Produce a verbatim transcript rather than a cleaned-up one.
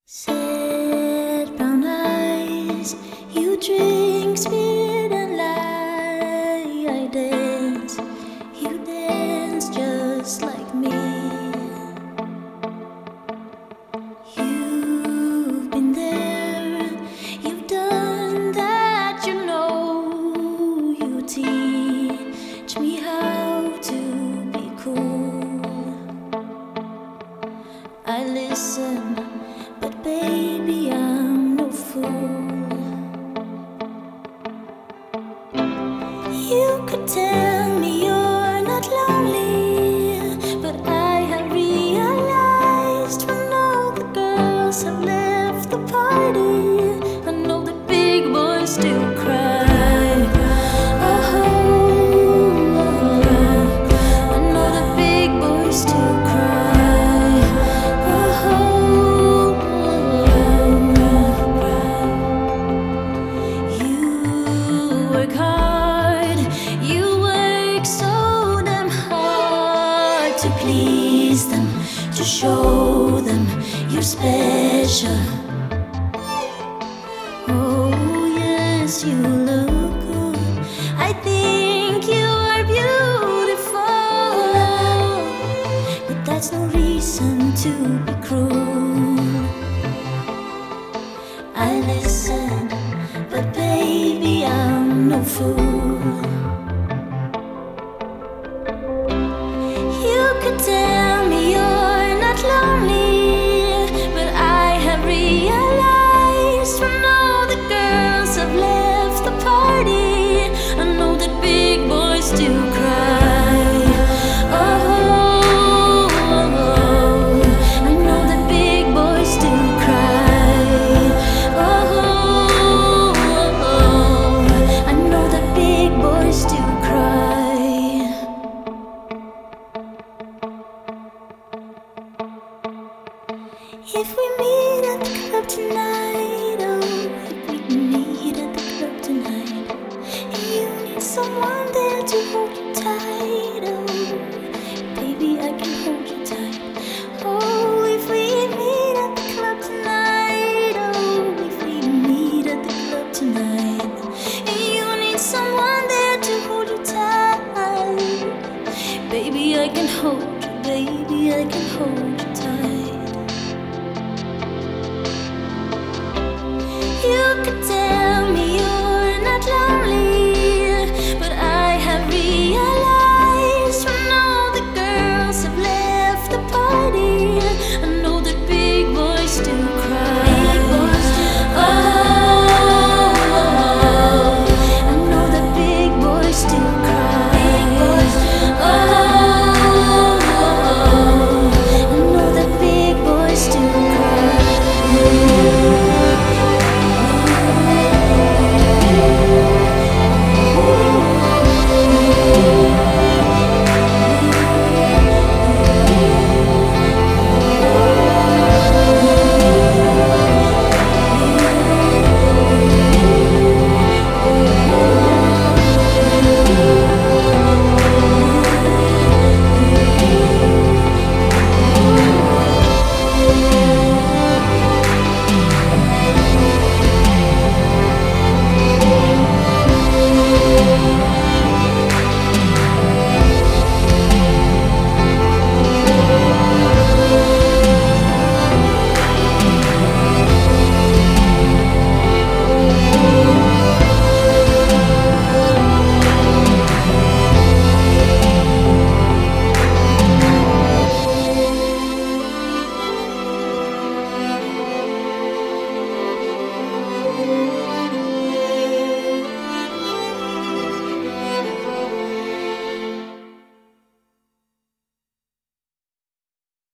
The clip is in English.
Sad brown eyes, you drink, spit and lie. I dance, you dance just like me. You've been there, you've done that, you know. You teach me how to be cool. I listen, but baby, I'm no fool. You could tell me you're not lonely, but I have realized when all the girls have left the party, I know that big boys still cry. Oh, I know that big boys still cry. Oh, you work hard, you work so damn hard to please them, to show them you're special. Oh yes, you look good, I think you are beautiful, but that's no reason to be cruel. I listen, but baby, I'm no fool. You could tell me you're not lonely, but I have realized when all the girls have left the party, I know that big boys still cry. Oh, I know that big boys still cry. Oh, I know that big boys still cry. If we meet at the club tonight,